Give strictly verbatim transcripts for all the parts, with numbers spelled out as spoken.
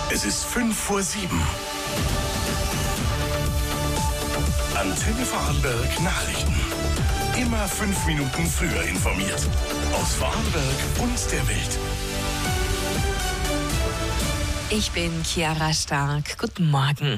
Es ist fünf vor sieben. Antenne Vorarlberg Nachrichten. Immer fünf Minuten früher informiert. Aus Vorarlberg und der Welt. Ich bin Chiara Stark. Guten Morgen.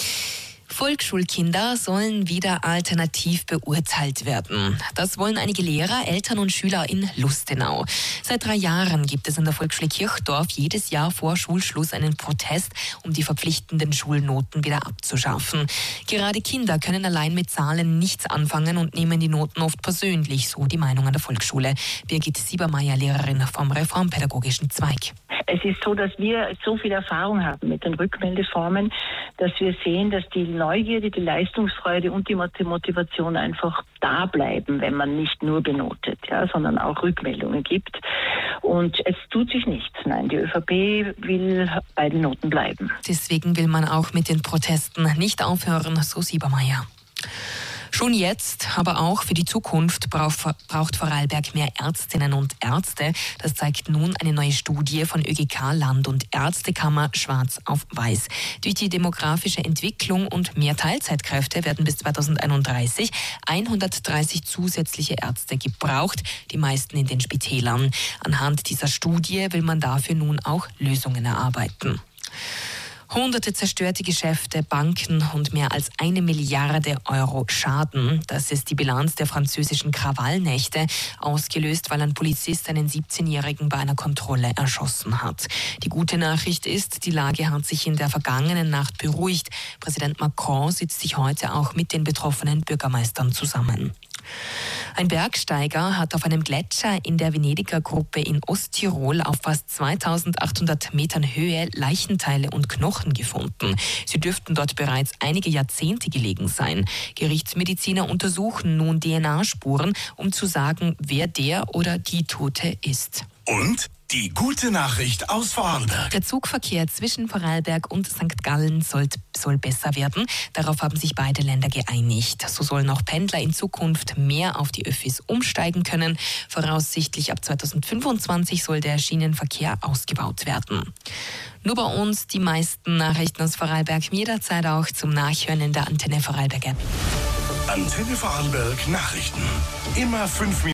Volksschulkinder sollen wieder alternativ beurteilt werden. Das wollen einige Lehrer, Eltern und Schüler in Lustenau. Seit drei Jahren gibt es an der Volksschule Kirchdorf jedes Jahr vor Schulschluss einen Protest, um die verpflichtenden Schulnoten wieder abzuschaffen. Gerade Kinder können allein mit Zahlen nichts anfangen und nehmen die Noten oft persönlich, so die Meinung an der Volksschule. Birgit Siebermeier, Lehrerin vom Reformpädagogischen Zweig. Es ist so, dass wir so viel Erfahrung haben mit den Rückmeldeformen, dass wir sehen, dass die Neugierde, die Leistungsfreude und die Motivation einfach da bleiben, wenn man nicht nur benotet, ja, sondern auch Rückmeldungen gibt. Und es tut sich nichts. Nein, die ÖVP will bei den Noten bleiben. Deswegen will man auch mit den Protesten nicht aufhören, so Siebermeier. Schon jetzt, aber auch für die Zukunft braucht Vorarlberg mehr Ärztinnen und Ärzte. Das zeigt nun eine neue Studie von Ö G K, Land- und Ärztekammer schwarz auf weiß. Durch die demografische Entwicklung und mehr Teilzeitkräfte werden bis zweitausendeinunddreißig hundertdreißig zusätzliche Ärzte gebraucht, die meisten in den Spitälern. Anhand dieser Studie will man dafür nun auch Lösungen erarbeiten. Hunderte zerstörte Geschäfte, Banken und mehr als eine Milliarde Euro Schaden. Das ist die Bilanz der französischen Krawallnächte, ausgelöst, weil ein Polizist einen siebzehnjährigen bei einer Kontrolle erschossen hat. Die gute Nachricht ist, die Lage hat sich in der vergangenen Nacht beruhigt. Präsident Macron sitzt sich heute auch mit den betroffenen Bürgermeistern zusammen. Ein Bergsteiger hat auf einem Gletscher in der Venediger Gruppe in Osttirol auf fast zweitausendachthundert Metern Höhe Leichenteile und Knochen gefunden. Sie dürften dort bereits einige Jahrzehnte gelegen sein. Gerichtsmediziner untersuchen nun D N A-Spuren, um zu sagen, wer der oder die Tote ist. Und die gute Nachricht aus Vorarlberg. Der Zugverkehr zwischen Vorarlberg und Sankt Gallen soll, soll besser werden. Darauf haben sich beide Länder geeinigt. So sollen auch Pendler in Zukunft mehr auf die Öffis umsteigen können. Voraussichtlich ab zweitausendfünfundzwanzig soll der Schienenverkehr ausgebaut werden. Nur bei uns die meisten Nachrichten aus Vorarlberg, jederzeit auch zum Nachhören in der Antenne Vorarlberg App. Antenne Vorarlberg Nachrichten. Immer fünf Minuten.